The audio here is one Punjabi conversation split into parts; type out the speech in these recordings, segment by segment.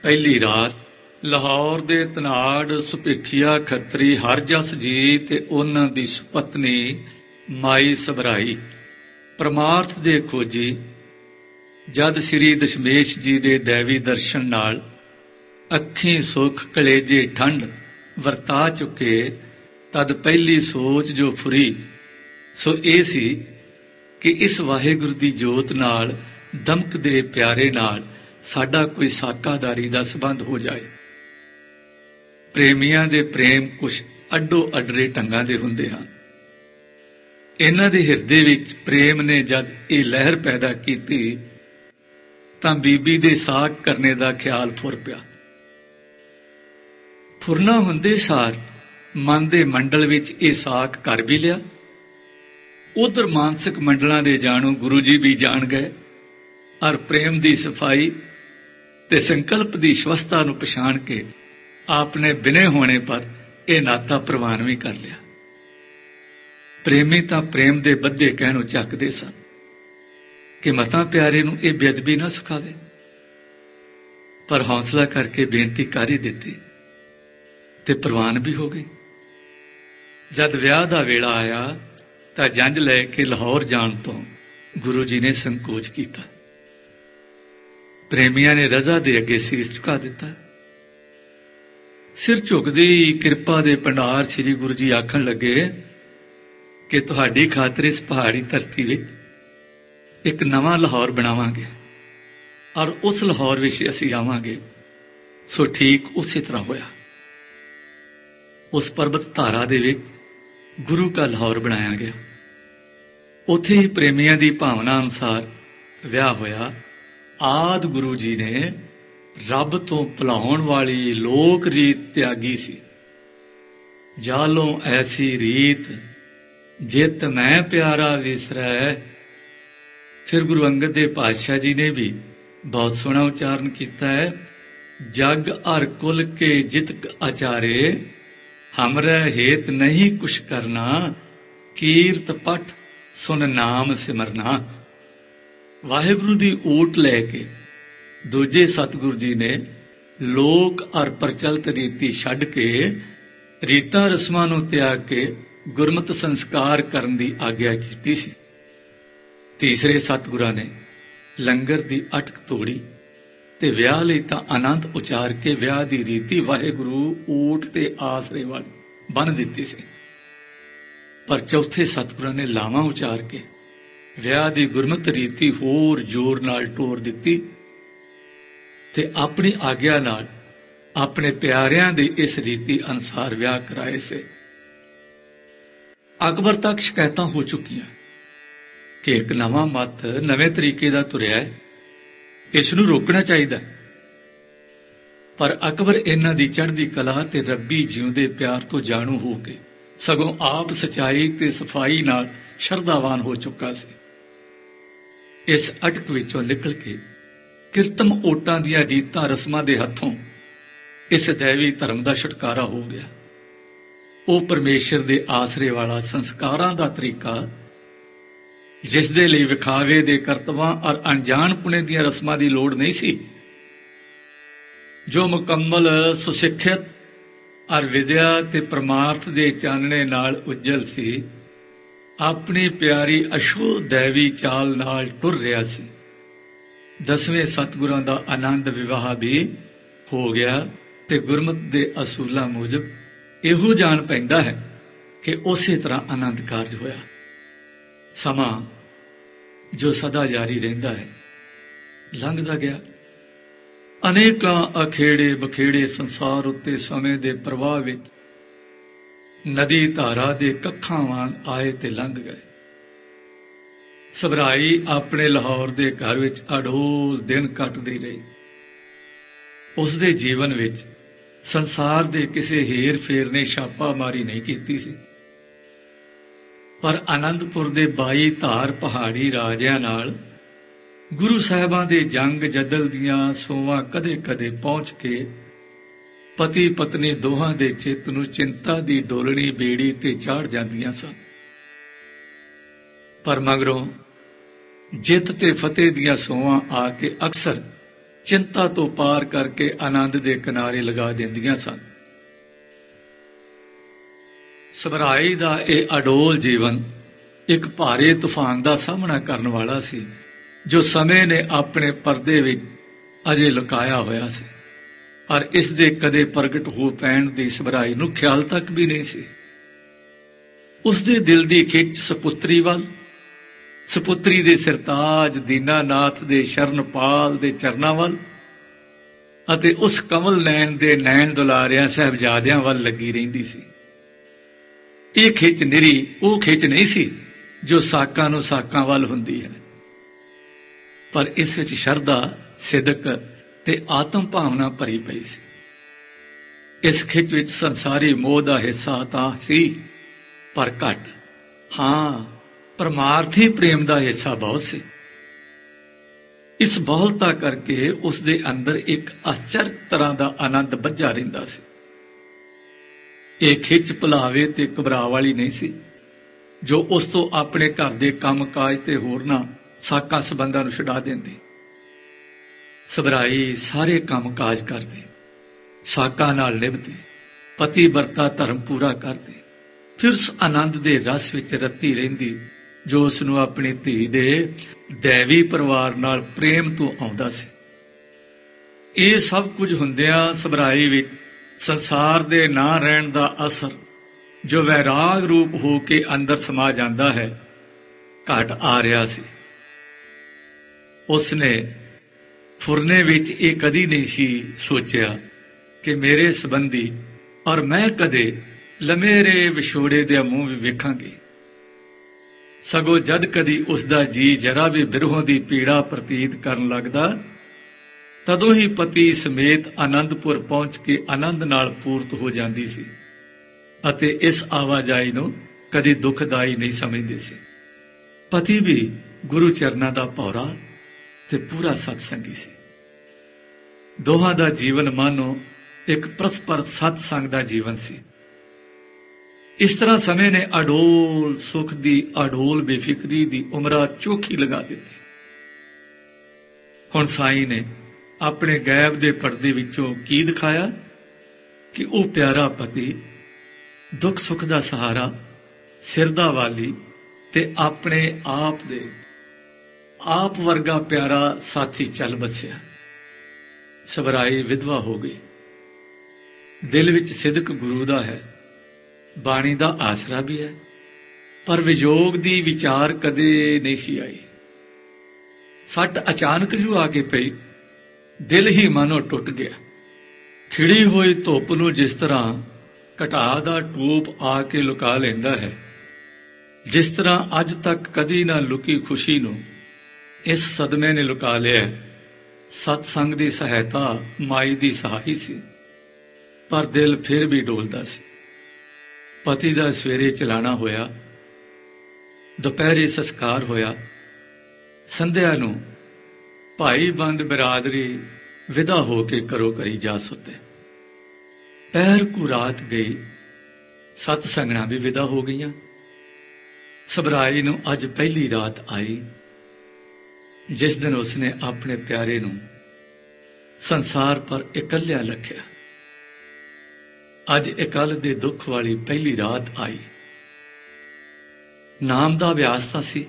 ਪਹਿਲੀ ਰਾਤ ਲਾਹੌਰ ਦੇ ਧਨਾੜ ਸੁਭਿੱਖੀਆ ਖੱਤਰੀ ਹਰਜਸ ਜੀ ਤੇ ਉਹਨਾਂ ਦੀ ਸੁਪਤਨੀ ਮਾਈ ਸਭਰਾਈ ਪਰਮਾਰਥ ਦੇ ਖੋਜੀ ਜਦ ਸ੍ਰੀ ਦਸ਼ਮੇਸ਼ ਜੀ ਦੇ ਦੇਵੀ ਦਰਸ਼ਨ ਨਾਲ ਅੱਖੀਂ ਸੁੱਖ ਕਲੇਜੇ ਠੰਡ ਵਰਤਾ ਚੁੱਕੇ ਤਦ ਪਹਿਲੀ ਸੋਚ ਜੋ ਫੁਰੀ ਸੋ ਇਹ ਸੀ ਕਿ ਇਸ ਵਾਹਿਗੁਰੂ ਦੀ ਜੋਤ ਨਾਲ ਦਮਕਦੇ ਪਿਆਰੇ ਨਾਲ ਸਾਡਾ ਕੋਈ ਸਾਕਾਦਾਰੀ ਦਾ ਸੰਬੰਧ ਹੋ ਜਾਏ। ਪ੍ਰੇਮੀਆਂ ਦੇ ਪ੍ਰੇਮ ਕੁਛ ਅੱਡੋ ਅੱਡਰੇ ਢੰਗਾਂ ਦੇ ਹੁੰਦੇ ਹਨ। ਇਹਨਾਂ ਦੇ ਹਿਰਦੇ ਵਿੱਚ ਪ੍ਰੇਮ ਨੇ ਜਦ ਇਹ ਲਹਿਰ ਪੈਦਾ ਕੀਤੀ ਤਾਂ ਬੀਬੀ ਦੇ ਸਾਕ ਕਰਨੇ ਦਾ ਖਿਆਲ ਫੁਰ ਪਿਆ। ਫੁਰਨਾ ਹੁੰਦੇ ਸਾਰ ਮਨ ਦੇ ਮੰਡਲ ਵਿੱਚ ਇਹ ਸਾਕ ਕਰ ਵੀ ਲਿਆ। ਉਧਰ ਮਾਨਸਿਕ ਮੰਡਲਾਂ ਦੇ ਜਾਣੂ ਗੁਰੂ ਜੀ ਵੀ ਜਾਣ ਗਏ ਔਰ ਪ੍ਰੇਮ ਦੀ ਸਫਾਈ ਤੇ ਸੰਕਲਪ ਦੀ ਸਵਸਥਾ ਨੂੰ ਪਛਾਣ ਕੇ ਆਪਨੇ ਬਿਨੇ ਹੋਣੇ ਪਰ ਇਹ ਨਾਤਾ ਪ੍ਰਵਾਨ ਵੀ ਕਰ ਲਿਆ। ਪ੍ਰੇਮੀ ਤਾਂ ਪ੍ਰੇਮ ਦੇ ਬੱਧੇ ਕਹਿਣੋਂ ਚੱਕਦੇ ਸਨ ਕਿ ਮਤਾਂ ਪਿਆਰੇ ਨੂੰ ਇਹ ਬੇਅਦਬੀ ਨਾ ਸਿਖਾਵੇ, ਪਰ ਹੌਸਲਾ ਕਰਕੇ ਬੇਨਤੀ ਕਰ ਹੀ ਦਿੱਤੀ ਤੇ ਪ੍ਰਵਾਨ ਵੀ ਹੋ ਗਈ। ਜਦ ਵਿਆਹ ਦਾ ਵੇਲਾ ਆਇਆ ਤਾਂ ਜੰਝ ਲੈ ਕੇ ਲਾਹੌਰ ਜਾਣ ਤੋਂ ਗੁਰੂ ਜੀ ਨੇ ਸੰਕੋਚ ਕੀਤਾ। ਪ੍ਰੇਮੀਆਂ ਨੇ ਰਜ਼ਾ ਦੇ ਅੱਗੇ ਸੀਸ ਝੁਕਾ ਦਿੱਤਾ। ਸਿਰ ਝੁਕਦੀ ਕਿਰਪਾ ਦੇ ਭੰਡਾਰ ਸ੍ਰੀ ਗੁਰੂ ਜੀ ਆਖਣ ਲੱਗੇ ਕਿ ਤੁਹਾਡੀ ਖਾਤਰ ਇਸ ਪਹਾੜੀ ਧਰਤੀ ਵਿੱਚ ਇੱਕ ਨਵਾਂ ਲਾਹੌਰ ਬਣਾਵਾਂਗੇ ਔਰ ਉਸ ਲਾਹੌਰ ਵਿੱਚ ਅਸੀਂ ਆਵਾਂਗੇ। ਸੋ ਠੀਕ ਉਸੇ ਤਰ੍ਹਾਂ ਹੋਇਆ। ਉਸ ਪਰਬਤ ਧਾਰਾ ਦੇ ਵਿੱਚ ਗੁਰੂ ਕਾ ਲਾਹੌਰ ਬਣਾਇਆ ਗਿਆ। ਉੱਥੇ ਹੀ ਪ੍ਰੇਮੀਆਂ ਦੀ ਭਾਵਨਾ ਅਨੁਸਾਰ ਵਿਆਹ ਹੋਇਆ। ਆਦ ਗੁਰੂ ਜੀ ਨੇ ਰੱਬ ਤੋਂ ਭੁਲਾਉਣ ਵਾਲੀ ਲੋਕ ਰੀਤ ਤਿਆਗੀ ਸੀ। ਜਾਲੋਂ ਐਸੀ ਰੀਤ ਜਿਤ ਮੈਂ ਪਿਆਰਾ ਵਿਸਰੈ। ਫਿਰ ਗੁਰੂ ਅੰਗਦ ਦੇਵ ਪਾਤਸ਼ਾਹ ਜੀ ਨੇ ਵੀ ਬਹੁਤ ਸੋਹਣਾ ਉਚਾਰਨ ਕੀਤਾ ਹੈ, ਜਗ ਅਰ ਕੁਲ ਕੇ ਜਿਤਕ ਆਚਾਰੇ ਹਮਰੇ ਹੇਤ ਨਹੀਂ ਕੁਛ ਕਰਨਾ, ਕੀਰਤ ਪਠ ਸੁਨ ਨਾਮ ਸਿਮਰਨਾ। ਵਾਹਿਗੁਰੂ ਦੀ ਊਟ ਲੈ ਕੇ ਦੂਜੇ ਸਤਿਗੁਰੂ ਜੀ ਨੇ ਲੋਕ ਔਰ ਪ੍ਰਚਲਿਤ ਰੀਤੀ ਛੱਡ ਕੇ ਰੀਤਾਂ ਰਸਮਾਂ ਨੂੰ ਤਿਆਗ ਕੇ ਗੁਰਮਤਿ ਸੰਸਕਾਰ ਕਰਨ ਦੀ ਆਗਿਆ ਕੀਤੀ ਸੀ। ਤੀਸਰੇ ਸਤਿਗੁਰਾਂ ਨੇ ਲੰਗਰ ਦੀ ਅਟਕ ਤੋੜੀ ਤੇ ਵਿਆਹ ਲਈ ਤਾਂ ਆਨੰਦ ਉਚਾਰ ਕੇ ਵਿਆਹ ਦੀ ਰੀਤੀ ਵਾਹਿਗੁਰੂ ਊਟ ਤੇ ਆਸਰੇ ਵੱਲ ਬੰਨ੍ਹ ਦਿੱਤੀ ਸੀ। ਪਰ ਚੌਥੇ ਸਤਿਗੁਰਾਂ ਨੇ ਲਾਵਾਂ ਉਚਾਰ ਕੇ ਵਿਆਹ ਦੀ ਗੁਰਮਤਿ ਰੀਤੀ ਹੋਰ ਜ਼ੋਰ ਨਾਲ ਟੋਰ ਦਿੱਤੀ ਤੇ ਆਪਣੀ ਆਗਿਆ ਨਾਲ ਆਪਣੇ ਪਿਆਰਿਆਂ ਦੇ ਇਸ ਰੀਤੀ ਅਨੁਸਾਰ ਵਿਆਹ ਕਰਾਏ ਸੇ। ਅਕਬਰ ਤੱਕ ਸ਼ਿਕਾਇਤਾਂ ਹੋ ਚੁੱਕੀਆਂ ਕਿ ਇੱਕ ਨਵਾਂ ਮਤ ਨਵੇਂ ਤਰੀਕੇ ਦਾ ਤੁਰਿਆ ਹੈ, ਇਸ ਨੂੰ ਰੋਕਣਾ ਚਾਹੀਦਾ। ਪਰ ਅਕਬਰ ਇਹਨਾਂ ਦੀ ਚੜ੍ਹਦੀ ਕਲਾ ਤੇ ਰੱਬੀ ਜਿਉਂਦੇ ਪਿਆਰ ਤੋਂ ਜਾਣੂ ਹੋ ਕੇ ਸਗੋਂ ਆਪ ਸਚਾਈ ਤੇ ਸਫਾਈ ਨਾਲ ਸ਼ਰਧਾਵਾਨ ਹੋ ਚੁੱਕਾ ਸੀ। ਇਸ ਅਟਕ ਵਿੱਚੋਂ ਨਿਕਲ ਕੇ ਕਿਰਤਮ ਓਟਾਂ ਦੀਆਂ ਰੀਤਾਂ ਰਸਮਾਂ ਦੇ ਹੱਥੋਂ ਇਸ ਦੇਵੀ ਧਰਮ ਦਾ ਛੁਟਕਾਰਾ ਹੋ ਗਿਆ। ਉਹ ਪਰਮੇਸ਼ਰ ਦੇ ਆਸਰੇ ਵਾਲਾ ਸੰਸਕਾਰਾਂ ਦਾ ਤਰੀਕਾ, ਜਿਸ ਦੇ ਲਈ ਵਿਖਾਵੇ ਦੇ ਕਰਤਵਾਂ ਔਰ ਅਣਜਾਣ ਪੁਣੇ ਦੀਆਂ ਰਸਮਾਂ ਦੀ ਲੋੜ ਨਹੀਂ ਸੀ, ਜੋ ਮੁਕੰਮਲ ਸੁਸਿੱਖਿਅਤ ਔਰ ਵਿਦਿਆ ਤੇ ਪਰਮਾਰਥ ਦੇ ਚਾਨਣੇ ਨਾਲ ਉੱਜਲ ਸੀ, ਆਪਣੀ ਪਿਆਰੀ ਅਸ਼ੁੱਧ ਦੇਵੀ ਚਾਲ ਨਾਲ ਟੁਰ ਰਿਹਾ ਸੀ। ਦਸਵੇਂ ਸਤਿਗੁਰਾਂ ਦਾ ਆਨੰਦ ਵਿਵਾਹ ਵੀ ਹੋ ਗਿਆ ਤੇ ਗੁਰਮਤਿ ਦੇ ਅਸੂਲਾਂ ਮੁਜਬ ਇਹੋ ਜਾਣ ਪੈਂਦਾ ਹੈ ਕਿ ਉਸੇ ਤਰ੍ਹਾਂ ਆਨੰਦ ਕਾਰਜ ਹੋਇਆ। ਸਮਾਂ ਜੋ ਸਦਾ ਜਾਰੀ ਰਹਿੰਦਾ ਹੈ ਲੰਘਦਾ ਗਿਆ। ਅਨੇਕਾਂ ਅਖੇੜੇ ਬਖੇੜੇ ਸੰਸਾਰ ਉੱਤੇ ਸਮੇਂ ਦੇ ਪ੍ਰਵਾਹ ਵਿੱਚ ਨਦੀ ਧਾਰਾ ਦੇ ਕੱਖਾਂ ਵਾਂਗ ਆਏ ਤੇ ਲੰਘ ਗਏ। ਸਭਰਾਈ ਆਪਣੇ ਲਾਹੌਰ ਦੇ ਘਰ ਵਿੱਚ ਅਡੋਲ ਦਿਨ ਕੱਟਦੀ ਰਹੀ। ਉਸ ਦੇ ਜੀਵਨ ਵਿੱਚ ਸੰਸਾਰ ਦੇ ਕਿਸੇ ਹੇਰ ਫੇਰ ਨੇ ਛਾਪਾ ਮਾਰੀ ਨਹੀਂ ਕੀਤੀ ਸੀ, ਪਰ ਆਨੰਦਪੁਰ ਦੇ 22 ਧਾਰ ਪਹਾੜੀ ਰਾਜਿਆਂ ਨਾਲ ਗੁਰੂ ਸਾਹਿਬਾਂ ਦੇ ਜੰਗ ਜਦਲ ਦੀਆਂ ਸੋਵਾਂ ਕਦੇ-ਕਦੇ ਪਹੁੰਚ ਕੇ ਪਤੀ ਪਤਨੀ ਦੋਹਾਂ ਦੇ ਚਿੱਤ ਨੂੰ ਚਿੰਤਾ ਦੀ ਡੋਲਣੀ ਬੇੜੀ ਤੇ ਚਾੜ ਜਾਂਦੀਆਂ ਸਨ। ਪਰ ਮਗਰੋਂ ਜਿੱਤ ਤੇ ਫਤਿਹ ਦੀਆਂ ਸੋਵਾਂ ਆ ਕੇ ਅਕਸਰ ਚਿੰਤਾ ਤੋਂ ਪਾਰ ਕਰਕੇ ਆਨੰਦ ਦੇ ਕਿਨਾਰੇ ਲਗਾ ਦਿੰਦੀਆਂ ਸਨ। ਸਭਰਾਈ ਦਾ ਇਹ ਅਡੋਲ ਜੀਵਨ ਇੱਕ ਭਾਰੇ ਤੂਫਾਨ ਦਾ ਸਾਹਮਣਾ ਕਰਨ ਵਾਲਾ ਸੀ, ਜੋ ਸਮੇਂ ਨੇ ਆਪਣੇ ਪਰਦੇ ਵਿੱਚ ਅਜੇ ਲੁਕਾਇਆ ਹੋਇਆ ਸੀ, ਪਰ ਇਸ ਦੇ ਕਦੇ ਪ੍ਰਗਟ ਹੋ ਪੈਣ ਦੀ ਸਭਰਾਈ ਨੂੰ ਖਿਆਲ ਤੱਕ ਵੀ ਨਹੀਂ ਸੀ। ਉਸ ਦੇ ਦਿਲ ਦੀ ਖਿੱਚ ਸਪੁੱਤਰੀ ਵੱਲ, ਸਪੁੱਤਰੀ ਦੇ ਸਿਰਤਾਜ ਦੀਨਾਨਾਥ ਦੇ ਸ਼ਰਨਪਾਲ ਦੇ ਚਰਨਾਂ ਵੱਲ ਅਤੇ ਉਸ ਕਮਲ ਨੈਣ ਦੇ ਨੈਣ ਦੁਲਾਰਿਆਂ ਸਾਹਿਬਜ਼ਾਦਿਆਂ ਵੱਲ ਲੱਗੀ ਰਹਿੰਦੀ ਸੀ। ਇਹ ਖਿੱਚ ਨਿਰੀ ਉਹ ਖਿੱਚ ਨਹੀਂ ਸੀ ਜੋ ਸਾਕਾਂ ਨੂੰ ਸਾਕਾਂ ਵੱਲ ਹੁੰਦੀ ਹੈ, ਪਰ ਇਸ ਵਿੱਚ ਸ਼ਰਧਾ, ਸਿਦਕ ਤੇ ਆਤਮ ਭਾਵਨਾ ਭਰੀ ਪਈ ਸੀ। ਇਸ ਖਿੱਚ ਵਿੱਚ ਸੰਸਾਰੀ ਮੋਹ ਦਾ ਹਿੱਸਾ ਤਾਂ ਸੀ, ਪਰ ਘੱਟ। ਹਾਂ, ਪਰਮਾਰਥੀ ਪ੍ਰੇਮ ਦਾ ਹਿੱਸਾ ਬਹੁਤ ਸੀ। ਇਸ ਬਹੁਲਤਾ ਕਰਕੇ ਉਸ ਦੇ ਅੰਦਰ ਇੱਕ ਆਸ਼ਚਰਜ ਤਰ੍ਹਾਂ ਦਾ ਆਨੰਦ ਬੱਝਾ ਰਹਿੰਦਾ ਸੀ। ਇਹ ਖਿੱਚ ਭੁਲਾਵੇ ਤੇ ਘਬਰਾ ਵਾਲੀ ਨਹੀਂ ਸੀ, ਜੋ ਉਸ ਤੋਂ ਆਪਣੇ ਘਰ ਦੇ ਕੰਮ ਕਾਜ ਤੇ ਹੋਰਨਾਂ ਸਾਕਾਂ ਸੰਬੰਧਾਂ ਨੂੰ ਛੁਡਾ ਦਿੰਦੀ। ਸਭਰਾਈ ਸਾਰੇ ਕੰਮ ਕਾਜ ਕਰਦੇ, ਸਾਕਾਂ ਨਾਲ ਨਿਭਦੇ, ਪਤੀ ਵਰਤਾ ਧਰਮ ਪੂਰਾ ਕਰਦੇ, ਫਿਰ ਉਸ ਆਨੰਦ ਦੇ ਰਸ ਵਿੱਚ ਰੱਤੀ ਰਹਿੰਦੀ ਜੋ ਉਸ ਨੂੰ ਆਪਣੀ ਧੀ ਦੇ ਦੈਵੀ ਪਰਿਵਾਰ ਨਾਲ ਪ੍ਰੇਮ ਤੋਂ ਆਉਂਦਾ ਸੀ। ਇਹ ਸਭ ਕੁਝ ਹੁੰਦਿਆਂ ਸਭਰਾਈ ਵਿੱਚ ਸੰਸਾਰ ਦੇ ਨਾ ਰਹਿਣ ਦਾ ਅਸਰ, ਜੋ ਵੈਰਾਗ ਰੂਪ ਹੋ ਕੇ ਅੰਦਰ ਸਮਾ ਜਾਂਦਾ ਹੈ, ਘਟ ਆ ਰਿਹਾ ਸੀ। ਉਸਨੇ ਫੁਰਨੇ ਵਿੱਚ ਇਹ ਕਦੀ ਨਹੀਂ ਸੀ ਸੋਚਿਆ ਕਿ ਮੇਰੇ ਸੰਬੰਧੀ ਔਰ ਮੈਂ ਕਦੇ ਲਮੇਰੇ ਵਿਛੋੜੇ ਦੇ ਮੂੰਹ ਵੀ ਵੇਖਾਂਗੇ। ਸਗੋਂ ਜਦ ਕਦੀ ਉਸ ਦਾ ਜੀ ਜਰਾ ਵੀ ਬਿਰਹੋਂ ਦੀ ਪੀੜਾ ਪ੍ਰਤੀਤ ਕਰਨ ਲੱਗਦਾ, ਤਦੋਂ ਹੀ ਪਤੀ ਸਮੇਤ ਆਨੰਦਪੁਰ ਪਹੁੰਚ ਕੇ ਆਨੰਦ ਨਾਲ ਪੂਰਤ ਹੋ ਜਾਂਦੀ ਸੀ ਅਤੇ ਇਸ ਆਵਾਜਾਈ ਨੂੰ ਕਦੀ ਦੁਖਦਾਈ ਨਹੀਂ ਸਮਝਦੇ ਸੀ। ਪਤੀ ਵੀ ਗੁਰੂ ਚਰਨਾਂ ਦਾ ਭੌਰਾ ਤੇ ਪੂਰਾ ਸਤਸੰਗੀ ਸੀ। ਦੋਹਾਂ ਦਾ ਜੀਵਨ ਮਾਨੋ ਇੱਕ ਪਰਸਪਰ ਸਤਸੰਗ ਦਾ ਜੀਵਨ ਸੀ। ਇਸ ਤਰ੍ਹਾਂ ਸਮੇਂ ਨੇ ਅਡੋਲ ਸੁਖ ਦੀ ਅਡੋਲ ਬੇਫਿਕਰੀ ਦੀ ਉਮਰਾ ਚੋਖੀ ਲਗਾ ਦਿੱਤੀ। ਹੁਣ ਸਾਈਂ ਨੇ ਆਪਣੇ ਗੈਬ ਦੇ ਪਰਦੇ ਵਿੱਚੋਂ ਕੀ ਦਿਖਾਇਆ ਕਿ ਉਹ ਪਿਆਰਾ ਪਤੀ, ਦੁੱਖ ਸੁੱਖ ਦਾ ਸਹਾਰਾ, ਸਿਰ ਦਾ ਵਾਲੀ ਤੇ ਆਪਣੇ ਆਪ ਵਰਗਾ ਪਿਆਰਾ ਸਾਥੀ ਚੱਲ ਬਸਿਆ। ਸਭਰਾਈ ਵਿਧਵਾ ਹੋ ਗਈ। ਦਿਲ ਵਿੱਚ ਸਿਦਕ ਗੁਰੂ ਦਾ ਹੈ, ਬਾਣੀ ਦਾ ਆਸਰਾ ਵੀ ਹੈ, ਪਰ ਵਿਜੋਗ ਦੀ ਵਿਚਾਰ ਕਦੇ ਨਹੀਂ ਸੀ ਆਈ। ਸੱਟ ਅਚਾਨਕ ਜੂ ਆ ਕੇ ਪਈ, ਦਿਲ ਹੀ ਮਾਨੋ ਟੁੱਟ ਗਿਆ। ਖਿੜੀ ਹੋਈ ਧੁੱਪ ਨੂੰ ਜਿਸ ਤਰ੍ਹਾਂ ਘਟਾ ਦਾ ਟੂਪ ਆ ਕੇ ਲੁਕਾ ਲੈਂਦਾ ਹੈ, ਜਿਸ ਤਰ੍ਹਾਂ ਅੱਜ ਤੱਕ ਕਦੀ ਨਾ ਲੁਕੀ ਖੁਸ਼ੀ ਨੂੰ ਇਸ ਸਦਮੇ ਨੇ ਲੁਕਾ ਲਿਆ। ਸਤਸੰਗ ਦੀ ਸਹਾਇਤਾ ਮਾਈ ਦੀ ਸਹਾਈ ਸੀ, ਪਰ ਦਿਲ ਫਿਰ ਵੀ ਡੋਲਦਾ ਸੀ। ਪਤੀ ਦਾ ਸਵੇਰੇ ਚਲਾਣਾ ਹੋਇਆ, ਦੁਪਹਿਰੇ ਸੰਸਕਾਰ ਹੋਇਆ, ਸੰਧਿਆ ਨੂੰ ਭਾਈ ਬੰਦ ਬਿਰਾਦਰੀ ਵਿਦਾ ਹੋ ਕੇ ਘਰੋਂ ਘਰੀ ਜਾ ਸੁੱਤੇ। ਪਹਿਰ ਕੁ ਰਾਤ ਗਈ, ਸਤ ਸੰਗਣਾ ਵੀ ਵਿਦਾ ਹੋ ਗਈਆਂ। ਸਭਰਾਈ ਨੂੰ ਅੱਜ ਪਹਿਲੀ ਰਾਤ ਆਈ, ਜਿਸ ਦਿਨ ਉਸਨੇ ਆਪਣੇ ਪਿਆਰੇ ਨੂੰ ਸੰਸਾਰ ਪਰ ਇਕੱਲਿਆ ਰੱਖਿਆ। ਅੱਜ ਇਕੱਲ ਦੇ ਦੁੱਖ ਵਾਲੀ ਪਹਿਲੀ ਰਾਤ ਆਈ। ਨਾਮ ਦਾ ਅਭਿਆਸ ਤਾਂ ਸੀ,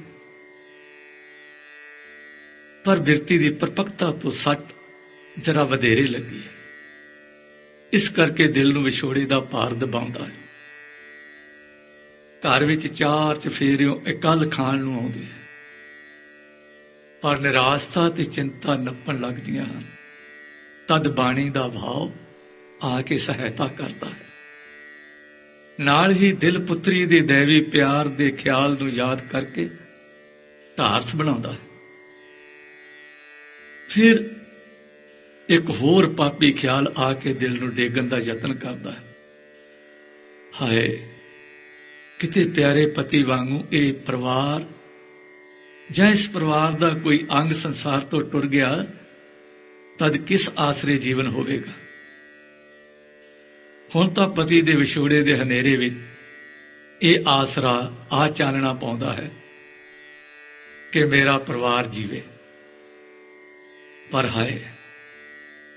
ਪਰ ਬਿਰਤੀ ਦੀ ਪਰਪੱਕਤਾ ਤੋਂ ਸੱਟ ਜਰਾ ਵਧੇਰੇ ਲੱਗੀ ਹੈ। ਇਸ ਕਰਕੇ ਦਿਲ ਨੂੰ ਵਿਛੋੜੇ ਦਾ ਭਾਰ ਦਬਾਉਂਦਾ ਹੈ। ਘਰ ਵਿੱਚ ਚਾਰ ਚਫੇਰਿਓਂ ਇਕੱਲ ਖਾਣ ਨੂੰ ਆਉਂਦੇ ਹੈ, ਪਰ ਨਿਰਾਸ਼ਤਾ ਤੇ ਚਿੰਤਾ ਨੱਪਣ ਲੱਗਦੀਆਂ ਹਨ। ਤਦ ਬਾਣੀ ਦਾ ਭਾਵ ਆ ਕੇ ਸਹਾਇਤਾ ਕਰਦਾ ਹੈ। ਨਾਲ ਹੀ ਦਿਲ ਪੁੱਤਰੀ ਦੇ ਦੇਵੀ ਪਿਆਰ ਦੇ ਖਿਆਲ ਨੂੰ ਯਾਦ ਕਰਕੇ ਢਾਰਸ ਬਣਾਉਂਦਾ ਹੈ। ਫਿਰ ਇੱਕ ਹੋਰ ਪਾਪੀ ਖਿਆਲ ਆ ਕੇ ਦਿਲ ਨੂੰ ਡੇਗਣ ਦਾ ਯਤਨ ਕਰਦਾ ਹੈ। ਹਾਏ, ਕਿਤੇ ਪਿਆਰੇ ਪਤੀ ਵਾਂਗੂ ਇਹ ਪਰਿਵਾਰ ਜਾਂ ਇਸ ਪਰਿਵਾਰ ਦਾ ਕੋਈ ਅੰਗ ਸੰਸਾਰ ਤੋਂ ਟੁਰ ਗਿਆ, ਤਦ ਕਿਸ ਆਸਰੇ ਜੀਵਨ ਹੋਵੇਗਾ। ਹੁਣ ਤਾਂ ਪਤੀ ਦੇ ਵਿਛੋੜੇ ਦੇ ਹਨੇਰੇ ਵਿੱਚ ਇਹ ਆਸਰਾ ਆ ਚਾਨਣਾ ਪਾਉਂਦਾ ਹੈ ਕਿ ਮੇਰਾ ਪਰਿਵਾਰ ਜੀਵੇ। ਪਰ ਹਾਏ,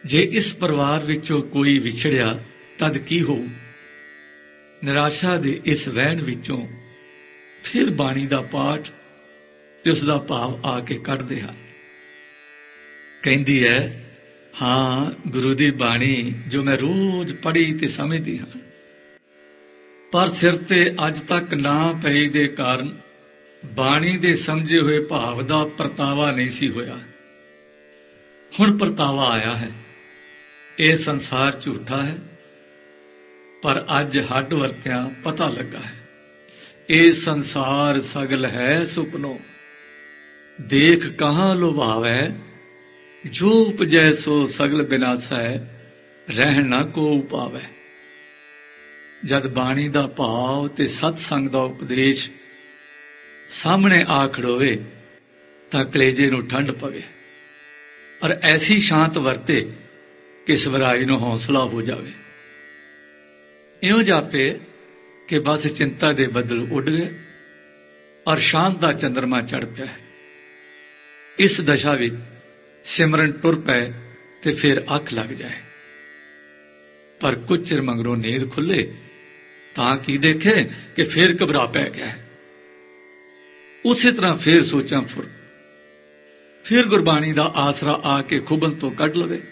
ਜੇ ਇਸ ਪਰਿਵਾਰ ਵਿੱਚੋਂ ਕੋਈ ਵਿਛੜਿਆ ਤਦ ਕੀ ਹੋਊ। ਨਿਰਾਸ਼ਾ ਦੇ ਇਸ ਵਹਿਣ ਵਿੱਚੋਂ ਫਿਰ ਬਾਣੀ ਦਾ ਪਾਠ ਤੇ ਉਸ ਦਾ ਭਾਵ ਆ ਕੇ ਕੱਢਦੇ ਹਨ। ਕਹਿੰਦੀ ਹੈ, ਹਾਂ, ਗੁਰੂ ਦੀ ਬਾਣੀ ਜੋ ਮੈਂ ਰੋਜ਼ ਪੜ੍ਹੀ ਤੇ ਸਮਝਦੀ ਹਾਂ, ਪਰ ਸਿਰ ਤੇ ਅੱਜ ਤੱਕ ਨਾ ਪਈ ਦੇ ਕਾਰਨ ਬਾਣੀ ਦੇ ਸਮਝੇ ਹੋਏ ਭਾਵ ਦਾ ਪਰਤਾਵਾ ਨਹੀਂ ਸੀ ਹੋਇਆ। ਹੁਣ ਪਰਤਾਵਾ ਆਇਆ ਹੈ। ਇਹ ਸੰਸਾਰ ਝੂਠਾ ਹੈ, ਪਰ ਅੱਜ ਹੱਡ ਵਰਤਿਆਂ ਪਤਾ ਲੱਗਾ ਹੈ। ਇਹ ਸੰਸਾਰ ਸਗਲ ਹੈ ਸੁਪਨੋ, ਦੇਖ ਕਹਾਂ ਲੁਭਾਵੈ, ਜੋ ਉਪਜੈ ਸੋ ਸਗਲ ਬਿਨਾਸੈ, ਰਹਿਣ ਨਾ ਕੋ ਪਾਵੈ। ਜਦ ਬਾਣੀ ਦਾ ਭਾਵ ਤੇ ਸਤ ਸੰਗ ਦਾ ਉਪਦੇਸ਼ ਸਾਹਮਣੇ ਆ ਖੜੋਵੇ ਤਾਂ ਕਲੇਜੇ ਨੂੰ ਠੰਡ ਪਵੇ ਔਰ ਐਸੀ ਸ਼ਾਂਤ ਵਰਤੇ ਕਿ ਸਵਰਾਈ ਨੂੰ ਹੌਸਲਾ ਹੋ ਜਾਵੇ। ਇਉਂ ਜਾਪੇ ਕਿ ਬਸ ਚਿੰਤਾ ਦੇ ਬੱਦਲ ਉੱਡ ਗਏ ਔਰ ਸ਼ਾਂਤ ਦਾ ਚੰਦਰਮਾ ਚੜ੍ਹ ਪਿਆ ਹੈ। ਇਸ ਦਸ਼ਾ ਵਿੱਚ ਸਿਮਰਨ ਟੁਰ ਪਏ ਤੇ ਫਿਰ ਅੱਖ ਲੱਗ ਜਾਏ, ਪਰ ਕੁਝ ਚਿਰ ਮਗਰੋਂ ਨੀਂਦ ਖੁੱਲੇ ਤਾਂ ਕੀ ਦੇਖੇ ਕਿ ਫਿਰ ਘਬਰਾ ਪੈ ਗਿਆ। ਉਸੇ ਤਰ੍ਹਾਂ ਫਿਰ ਸੋਚਾਂ ਫੁਰ, ਫਿਰ ਗੁਰਬਾਣੀ ਦਾ ਆਸਰਾ ਆ ਕੇ ਖੁੱਬਨ ਤੋਂ ਕੱਢ ਲਵੇ।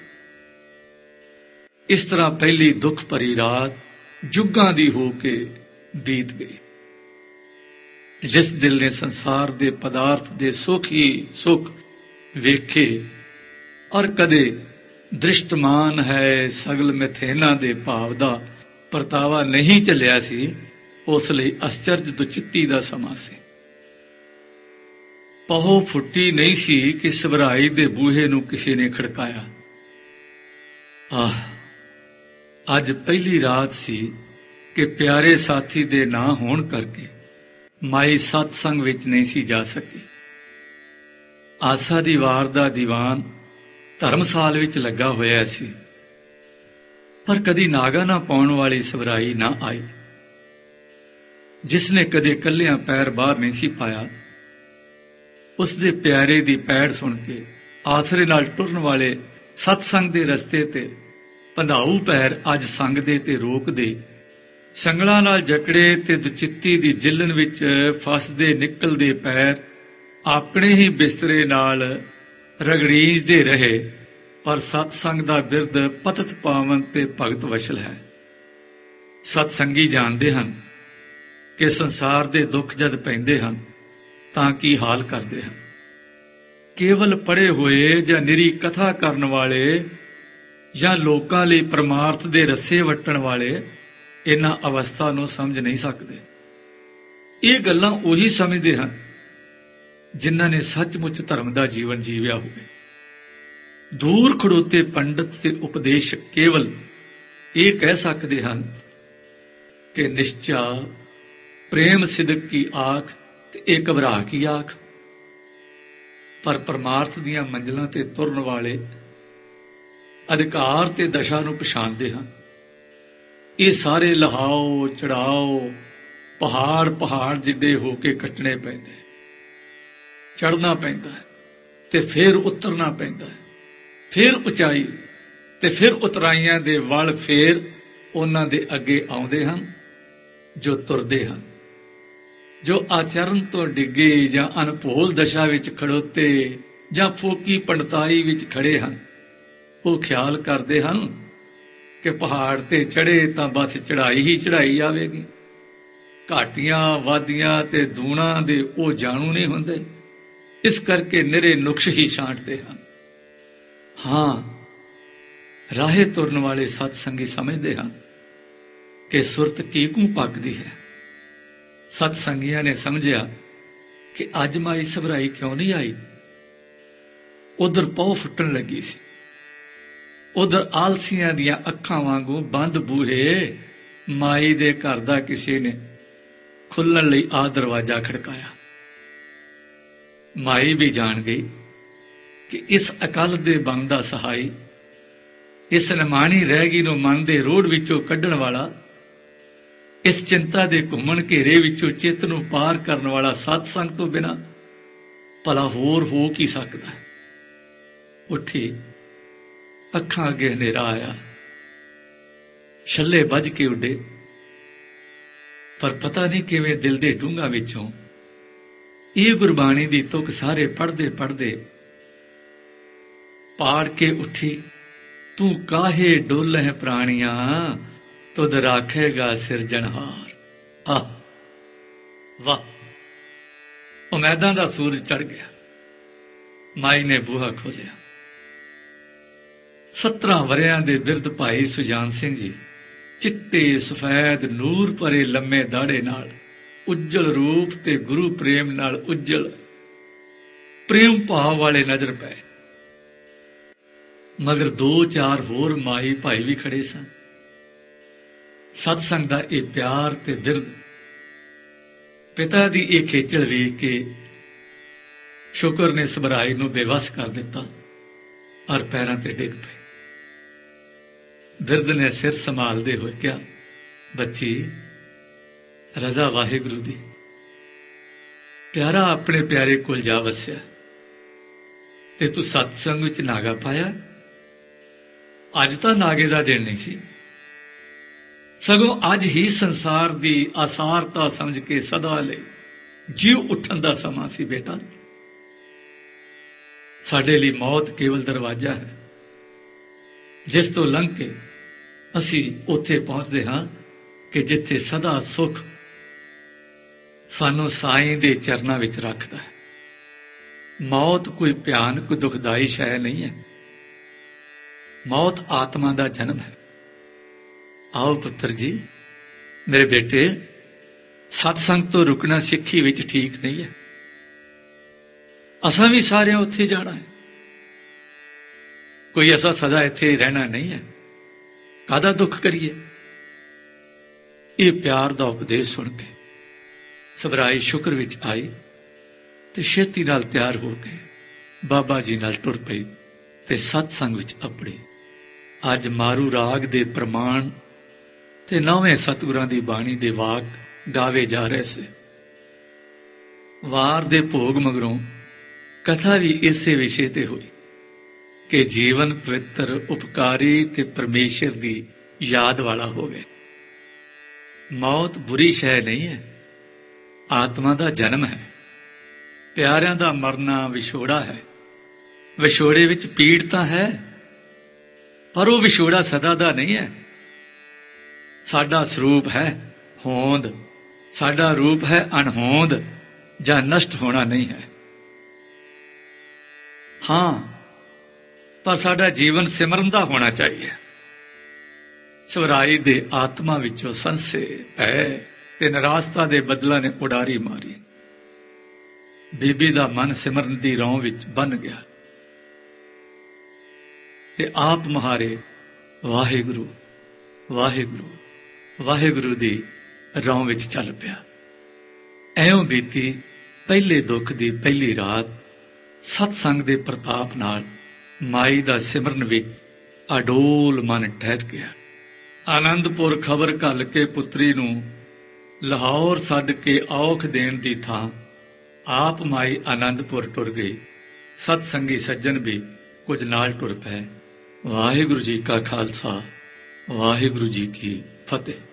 ਇਸ ਤਰ੍ਹਾਂ ਪਹਿਲੀ ਦੁੱਖ ਭਰੀ ਰਾਤ ਜੁਗਾਂ ਦੀ ਹੋ ਕੇ ਬੀਤ ਗਈ। ਜਿਸ ਦਿਲ ਨੇ ਸੰਸਾਰ ਦੇ ਪਦਾਰਥ ਦੇ ਸੁੱਖ ਹੀ ਸੁੱਖ ਵੇਖੇ ਔਰ ਕਦੇ ਦ੍ਰਿਸ਼ਟਮਾਨ ਹੈ ਸਗਲ ਮਿਥੇਨਾ ਦੇ ਭਾਵ ਦਾ ਪਰਤਾਵਾ ਨਹੀਂ ਚੱਲਿਆ ਸੀ, ਉਸ ਲਈ ਅਸਚਰਜ ਦੁਚਿੱਤੀ ਦਾ ਸਮਾਂ ਸੀ। ਪਹੋ ਫੁੱਟੀ ਨਹੀਂ ਸੀ ਕਿ ਸਵਰਾਈ ਦੇ ਬੂਹੇ ਨੂੰ ਕਿਸੇ ਨੇ ਖੜਕਾਇਆ। ਅੱਜ ਪਹਿਲੀ ਰਾਤ ਸੀ ਕਿ ਪਿਆਰੇ ਸਾਥੀ ਦੇ ਨਾ ਹੋਣ ਕਰਕੇ ਮਾਈ ਸਤਸੰਗ ਵਿੱਚ ਨਹੀਂ ਸੀ ਜਾ ਸਕੀ। ਆਸਾ ਦੀ ਵਾਰ ਦਾ ਦੀਵਾਨ ਧਰਮਸਾਲ ਵਿੱਚ ਲੱਗਾ ਹੋਇਆ ਸੀ, ਪਰ ਕਦੀ ਨਾਗਾ ਨਾ ਪਾਉਣ ਵਾਲੀ ਸਵਰਾਈ ਨਾ ਆਈ। ਜਿਸਨੇ ਕਦੇ ਕੱਲਿਆਂ ਪੈਰ ਬਾਹਰ ਨਹੀਂ ਸੀ ਪਾਇਆ, ਉਸਦੇ ਪਿਆਰੇ ਦੀ ਪੈੜ ਸੁਣ ਕੇ ਆਸਰੇ ਨਾਲ ਟੁਰਨ ਵਾਲੇ ਸਤਸੰਗ ਦੇ ਰਸਤੇ ਤੇ ਪੰਧਾਊ ਪੈਰ ਅੱਜ ਸੰਗਦੇ ਤੇ ਰੋਕਦੇ, ਸੰਗਲਾਂ ਨਾਲ ਜਕੜੇ ਤੇ ਦੁਚਿੱਤੀ ਦੀ ਜਿੱਲਣ ਵਿੱਚ ਫਸਦੇ ਨਿਕਲਦੇ ਪੈਰ ਆਪਣੇ ਹੀ ਬਿਸਤਰੇ ਨਾਲ ਰਗੜੀਜਦੇ ਰਹੇ। ਪਰ ਸਤਸੰਗ ਦਾ ਬਿਰਦ ਪਤਤ ਪਾਵਨ ਤੇ ਭਗਤ ਵਸ਼ਲ ਹੈ। ਸਤਸੰਗੀ ਜਾਣਦੇ ਹਨ ਕਿ ਸੰਸਾਰ ਦੇ ਦੁੱਖ ਜਦ ਪੈਂਦੇ ਹਨ ਤਾਂ ਕੀ ਹਾਲ ਕਰਦੇ ਹਨ। ਕੇਵਲ ਪੜ੍ਹੇ ਹੋਏ ਜਾਂ ਨਿਰੀ ਕਥਾ ਕਰਨ ਵਾਲੇ ਜਾਂ ਲੋਕਾਂ ਲਈ ਪਰਮਾਰਥ ਦੇ ਰੱਸੇ ਵੱਟਣ ਵਾਲੇ ਇਹਨਾਂ ਅਵਸਥਾ ਨੂੰ ਸਮਝ ਨਹੀਂ ਸਕਦੇ। ਇਹ ਗੱਲਾਂ ਉਹੀ ਸਮਝਦੇ ਹਨ ਜਿਨ੍ਹਾਂ ਨੇ ਸੱਚਮੁੱਚ ਧਰਮ ਦਾ ਜੀਵਨ ਜੀਵਿਆ ਹੋਵੇ। ਦੂਰ ਖੜੋਤੇ ਪੰਡਤ ਤੇ ਉਪਦੇਸ਼ਕ ਕੇਵਲ ਇਹ ਕਹਿ ਸਕਦੇ ਹਨ ਕਿ ਨਿਸ਼ਚਾ ਪ੍ਰੇਮ ਸਿਦਕ ਕੀ ਆਖ ਤੇ ਇਹ ਘਬਰਾ ਕੀ ਆਖ। ਪਰ ਪਰਮਾਰਥ ਦੀਆਂ ਮੰਜ਼ਲਾਂ ਤੇ ਤੁਰਨ ਵਾਲੇ ਅਧਿਕਾਰ ਤੇ ਦਸ਼ਾ ਨੂੰ ਪਛਾਣਦੇ ਹਨ। ਇਹ ਸਾਰੇ ਲਹਾਓ ਚੜਾਓ ਪਹਾੜ ਜਿੱਡੇ ਹੋ ਕੇ ਕੱਟਣੇ ਪੈਂਦੇ, ਚੜ੍ਹਨਾ ਪੈਂਦਾ ਹੈ ਤੇ ਫਿਰ ਉਤਰਨਾ ਪੈਂਦਾ ਹੈ, ਫਿਰ ਉਚਾਈ ਤੇ ਫਿਰ ਉਤਰਾਈਆਂ ਦੇ ਵੱਲ ਫੇਰ ਉਹਨਾਂ ਦੇ ਅੱਗੇ ਆਉਂਦੇ ਹਨ ਜੋ ਤੁਰਦੇ ਹਨ। ਜੋ ਆਚਰਨ ਤੋਂ ਡਿੱਗੇ ਜਾਂ ਅਨਭੋਲ ਦਸ਼ਾ ਵਿੱਚ ਖੜੋਤੇ ਜਾਂ ਫੋਕੀ ਪੰਡਤਾਈ ਵਿੱਚ ਖੜੇ ਹਨ, ਉਹ ਖਿਆਲ ਕਰਦੇ ਹਨ ਕਿ ਪਹਾੜ ਤੇ ਚੜੇ ਤਾਂ ਬਸ ਚੜਾਈ ਹੀ ਚੜਾਈ ਆਵੇਗੀ। ਘਾਟੀਆਂ ਵਾਦੀਆਂ ਤੇ ਦੂਣਾ ਦੇ ਉਹ ਜਾਣੂ ਨਹੀਂ ਹੁੰਦੇ, ਇਸ ਕਰਕੇ ਨਿਰੇ ਨੁਕਸ਼ ਹੀ ਛਾਂਟਦੇ ਹਨ। ਹਾਂ, ਰਾਹੇ ਤੁਰਨ ਵਾਲੇ ਸਤਸੰਗੀ ਸਮਝਦੇ ਹਨ ਕਿ ਸੁਰਤ ਕੀਕੂ ਪੱਕਦੀ ਹੈ। ਸਤਸੰਗੀਆਂ ਨੇ ਸਮਝਿਆ ਕਿ ਅੱਜ ਮਾਈ ਸਵਰਾਈ ਕਿਉਂ ਨਹੀਂ ਆਈ। ਉਧਰ ਪਹੁ ਫੁੱਟਣ ਲੱਗੀ ਸੀ, ਉਧਰ ਆਲਸੀਆਂ ਦੀਆਂ ਅੱਖਾਂ ਵਾਂਗੂ ਬੰਦ ਬੂਹੇ ਮਾਈ ਦੇ ਘਰ ਦਾ ਕਿਸੇ ਨੇ ਖੁੱਲਣ ਲਈ ਆ ਦਰਵਾਜ਼ਾ ਖੜਕਾਇਆ। ਮਾਈ ਵੀ ਜਾਣ ਗਈ ਕਿ ਇਸ ਅਕਲ ਦੇ ਬੰਦ ਦਾ ਸਹਾਈ, ਇਸ ਨਿਮਾਣੀ ਰਹਿਗੀ ਨੂੰ ਮਨ ਦੇ ਰੋੜ ਵਿੱਚੋਂ ਕੱਢਣ ਵਾਲਾ, ਇਸ ਚਿੰਤਾ ਦੇ ਘੁੰਮਣ ਘੇਰੇ ਵਿੱਚੋਂ ਚਿੱਤ ਨੂੰ ਪਾਰ ਕਰਨ ਵਾਲਾ ਸਤਸੰਗ ਤੋਂ ਬਿਨਾਂ ਭਲਾ ਹੋਰ ਹੋ ਕੀ ਸਕਦਾ ਹੈ। ਉੱਠੀ ਅੱਖਾਂ ਅੱਗੇ ਹਨੇਰਾ ਆਇਆ, ਛੱਲੇ ਵੱਜ ਕੇ ਉੱਡੇ, ਪਰ ਪਤਾ ਨਹੀਂ ਕਿਵੇਂ ਦਿਲ ਦੇ ਡੂੰਘਾਂ ਵਿੱਚੋਂ ਇਹ ਗੁਰਬਾਣੀ ਦੀ ਤੁਕ ਸਾਰੇ ਪੜ੍ਹਦੇ ਪੜ੍ਹਦੇ ਪਾੜ ਕੇ ਉੱਠੀ। ਤੂੰ ਕਾਹੇ ਡੋਲਹਿ ਪ੍ਰਾਣੀਆਂ, ਤੁਧ ਰਾਖੇਗਾ ਸਿਰਜਣਹਾਰ। ਆਹ ਵਾਹ! ਉਮੈਦਾਂ ਦਾ ਸੂਰਜ ਚੜ੍ਹ ਗਿਆ। ਮਾਈ ਨੇ ਬੂਹਾ ਖੋਲਿਆ। 17 ਵਰ੍ਹਿਆਂ ਦੇ ਬਿਰਧ ਭਾਈ ਸੁਜਾਨ ਸਿੰਘ ਜੀ ਚਿੱਟੇ ਸਫੈਦ ਨੂਰ ਭਰੇ ਲੰਮੇ ਦਾੜੇ ਨਾਲ, ਉੱਜਲ ਰੂਪ ਤੇ ਗੁਰੂ ਪ੍ਰੇਮ ਨਾਲ ਉੱਜਲ ਪ੍ਰੇਮ ਭਾਵ ਵਾਲੇ ਨਜ਼ਰ ਪਏ। ਮਗਰ 2-4 ਹੋਰ ਮਾਈ ਭਾਈ ਵੀ ਖੜੇ ਸਨ। ਸਤਸੰਗ ਦਾ ਇਹ ਪਿਆਰ ਤੇ ਬਿਰਧ, ਪਿਤਾ ਦੀ ਇਹ ਖੇਚਲ ਵੇਖ ਕੇ ਸ਼ੁਕਰ ਨੇ ਸਬਰਾਈ ਨੂੰ ਬੇਵੱਸ ਕਰ ਦਿੱਤਾ ਔਰ ਪੈਰਾਂ ਤੇ ਡਿੱਗ ਪਏ। ਬਿਰਧ ਨੇ ਸਿਰ ਸੰਭਾਲਦੇ ਹੋਏ ਕਿਹਾ, ਬੱਚੀ, ਰਜ਼ਾ ਵਾਹਿਗੁਰੂ ਦੀ। ਪਿਆਰਾ ਆਪਣੇ ਪਿਆਰੇ ਕੋਲ ਜਾ ਵਸਿਆ ਤੇ ਤੂੰ ਸਤਸੰਗ ਵਿੱਚ ਨਾਗਾ ਪਾਇਆ। ਅੱਜ ਤਾਂ ਨਾਗੇ ਦਾ ਦਿਨ ਨਹੀਂ ਸੀ, ਸਗੋਂ ਅੱਜ ਹੀ ਸੰਸਾਰ ਦੀ ਆਸਾਰਤਾ ਸਮਝ ਕੇ ਸਦਾ ਲਈ ਜੀਵ ਉੱਠਣ ਦਾ ਸਮਾਂ ਸੀ। ਬੇਟਾ, ਸਾਡੇ ਲਈ ਮੌਤ ਕੇਵਲ ਦਰਵਾਜ਼ਾ ਹੈ, ਜਿਸ ਤੋਂ ਲੰਘ ਕੇ ਅਸੀਂ ਉੱਥੇ ਪਹੁੰਚਦੇ ਹਾਂ ਕਿ ਜਿੱਥੇ ਸਦਾ ਸੁੱਖ ਸਾਨੂੰ ਸਾਈਂ ਦੇ ਚਰਨਾਂ ਵਿੱਚ ਰੱਖਦਾ ਹੈ। ਮੌਤ ਕੋਈ ਭਿਆਨਕ ਦੁਖਦਾਈ ਸ਼ੈ ਨਹੀਂ ਹੈ। ਮੌਤ ਆਤਮਾ ਦਾ ਜਨਮ ਹੈ। ਆਓ ਪੁੱਤਰ ਜੀ, ਮੇਰੇ ਬੇਟੇ, ਸਤਸੰਗ ਤੋਂ ਰੁਕਣਾ ਸਿੱਖੀ ਵਿੱਚ ਠੀਕ ਨਹੀਂ ਹੈ। ਅਸਾਂ ਵੀ ਸਾਰਿਆਂ ਉੱਥੇ ਜਾਣਾ ਹੈ, ਕੋਈ ਐਸਾ ਸਦਾ ਇੱਥੇ ਰਹਿਣਾ ਨਹੀਂ ਹੈ। ਕਾਹਦਾ ਦੁੱਖ ਕਰੀਏ? ਇਹ ਪਿਆਰ ਦਾ ਉਪਦੇਸ਼ ਸੁਣ ਕੇ ਸਬਰਾਈ ਸ਼ੁਕਰ ਵਿੱਚ ਆਈ ਤੇ ਛੇਤੀ ਨਾਲ ਤਿਆਰ ਹੋ ਕੇ ਬਾਬਾ ਜੀ ਨਾਲ ਟੁਰ ਪਈ ਤੇ ਸਤਸੰਗ ਵਿੱਚ ਆਪੜੀ। ਅੱਜ ਮਾਰੂ ਰਾਗ ਦੇ ਪ੍ਰਮਾਣ ਤੇ 9ਵੇਂ ਸਤਿਗੁਰਾਂ ਦੀ ਬਾਣੀ ਦੇ ਵਾਕ ਗਾਵੇ ਜਾ ਰਹੇ ਸੀ। ਵਾਰ ਦੇ ਭੋਗ ਮਗਰੋਂ ਕਥਾ ਵੀ ਇਸੇ ਵਿਸ਼ੇ ਤੇ ਹੋਈ ਕਿ ਜੀਵਨ ਪਵਿੱਤਰ, ਉਪਕਾਰੀ ਤੇ ਪਰਮੇਸ਼ਰ ਦੀ ਯਾਦ ਵਾਲਾ ਹੋਵੇ। ਮੌਤ ਬੁਰੀ ਸ਼ੈ ਨਹੀਂ ਹੈ, ਆਤਮਾ ਦਾ ਜਨਮ ਹੈ। ਪਿਆਰਿਆਂ ਦਾ ਮਰਨਾ ਵਿਛੋੜਾ ਹੈ। ਵਿਛੋੜੇ ਵਿੱਚ ਪੀੜ ਤਾਂ ਹੈ, ਪਰ ਉਹ ਵਿਛੋੜਾ ਸਦਾ ਦਾ ਨਹੀਂ ਹੈ। ਸਾਡਾ ਸਰੂਪ ਹੈ ਹੋਂਦ, ਸਾਡਾ ਰੂਪ ਹੈ ਅਣਹੋਂਦ ਜਾਂ ਨਸ਼ਟ ਹੋਣਾ ਨਹੀਂ ਹੈ। ਹਾਂ, ਪਰ ਸਾਡਾ ਜੀਵਨ ਸਿਮਰਨ ਦਾ ਹੋਣਾ ਚਾਹੀਏ। ਸਵਰਾਈ ਦੇ ਆਤਮਾ ਵਿੱਚੋਂ ਸੰਸੇ ਭੈ ਤੇ ਨਿਰਾਸ਼ਤਾ ਦੇ ਬੱਦਲਾਂ ਨੇ ਉਡਾਰੀ ਮਾਰੀ। ਬੀਬੀ ਦਾ ਮਨ ਸਿਮਰਨ ਦੀ ਰੌਂ ਵਿੱਚ ਬੰਨ ਗਿਆ ਤੇ ਆਪ ਮੁਹਾਰੇ ਵਾਹਿਗੁਰੂ ਵਾਹਿਗੁਰੂ ਵਾਹਿਗੁਰੂ ਦੀ ਰੌਂ ਵਿੱਚ ਚੱਲ ਪਿਆ। ਐਉਂ ਬੀਤੀ ਪਹਿਲੇ ਦੁੱਖ ਦੀ ਪਹਿਲੀ ਰਾਤ। ਸਤਸੰਗ ਦੇ ਪ੍ਰਤਾਪ ਨਾਲ ਮਾਈ ਦਾ ਸਿਮਰਨ ਵਿੱਚ ਅਡੋਲ ਮਨ ਠਹਿਰ ਗਿਆ। ਆਨੰਦਪੁਰ ਖਬਰ ਘੱਲ ਕੇ ਪੁੱਤਰੀ ਨੂੰ ਲਾਹੌਰ ਸੱਦ ਕੇ ਔਖ ਦੇਣ ਦੀ ਥਾਂ ਆਪ ਮਾਈ ਆਨੰਦਪੁਰ ਟੁਰ ਗਈ। ਸਤਸੰਗੀ ਸੱਜਣ ਵੀ ਕੁਝ ਨਾਲ ਟੁਰ ਪਏ। ਵਾਹਿਗੁਰੂ ਜੀ ਕਾ ਖਾਲਸਾ, ਵਾਹਿਗੁਰੂ ਜੀ ਕੀ ਫਤਿਹ।